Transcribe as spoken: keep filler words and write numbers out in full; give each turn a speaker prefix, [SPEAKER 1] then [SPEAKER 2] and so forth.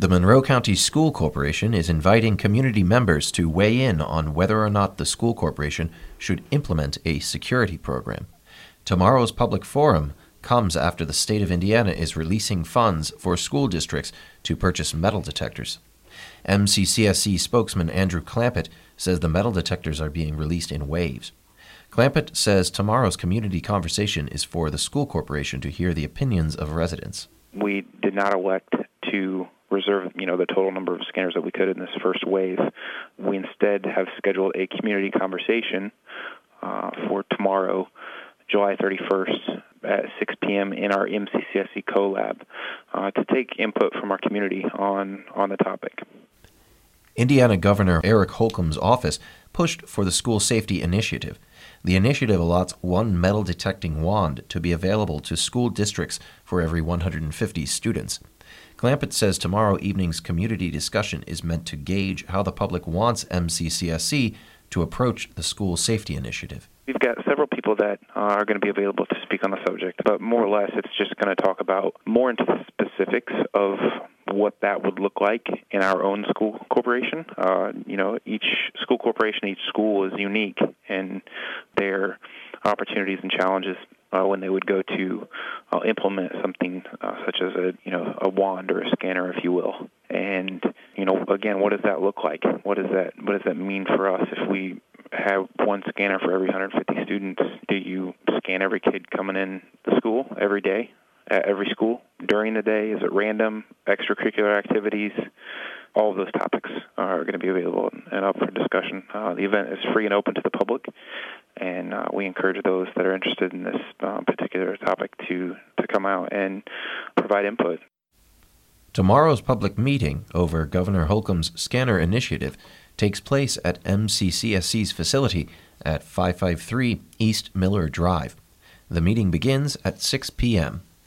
[SPEAKER 1] The Monroe County School Corporation is inviting community members to weigh in on whether or not the school corporation should implement a security program. Tomorrow's public forum comes after the state of Indiana is releasing funds for school districts to purchase metal detectors. M C C S C spokesman Andrew Clampett says the metal detectors are being released in waves. Clampett says tomorrow's community conversation is for the school corporation to hear the opinions of residents.
[SPEAKER 2] We did not elect to reserve, you know, the total number of scanners that we could in this first wave. We instead have scheduled a community conversation uh, for tomorrow, July thirty-first, at six p.m. in our M C C S C CoLab uh, to take input from our community on, on the topic.
[SPEAKER 1] Indiana Governor Eric Holcomb's office pushed for the School Safety Initiative. The initiative allots one metal-detecting wand to be available to school districts for every one hundred fifty students. Clampett says tomorrow evening's community discussion is meant to gauge how the public wants M C C S C to approach the School Safety Initiative.
[SPEAKER 2] We've got several people that uh, are going to be available to speak on the subject, but more or less it's just going to talk about more into the specifics of what that would look like in our own school corporation. Uh, you know, each school corporation, each school is unique in their opportunities and challenges uh, when they would go to uh, implement something uh, such as a, you know, a wand or a scanner, if you will. And, you know, again, what does that look like? What does that, what does that mean for us if we have one scanner for every one hundred fifty students? Do you scan every kid coming in the school every day, at every school, during the day? Is it random, extracurricular activities? All of those topics are going to be available and up for discussion. Uh, the event is free and open to the public, and uh, we encourage those that are interested in this uh, particular topic to, to come out and provide input.
[SPEAKER 1] Tomorrow's public meeting over Governor Holcomb's scanner initiative takes place at M C C S C's facility at five fifty-three East Miller Drive. The meeting begins at six p.m.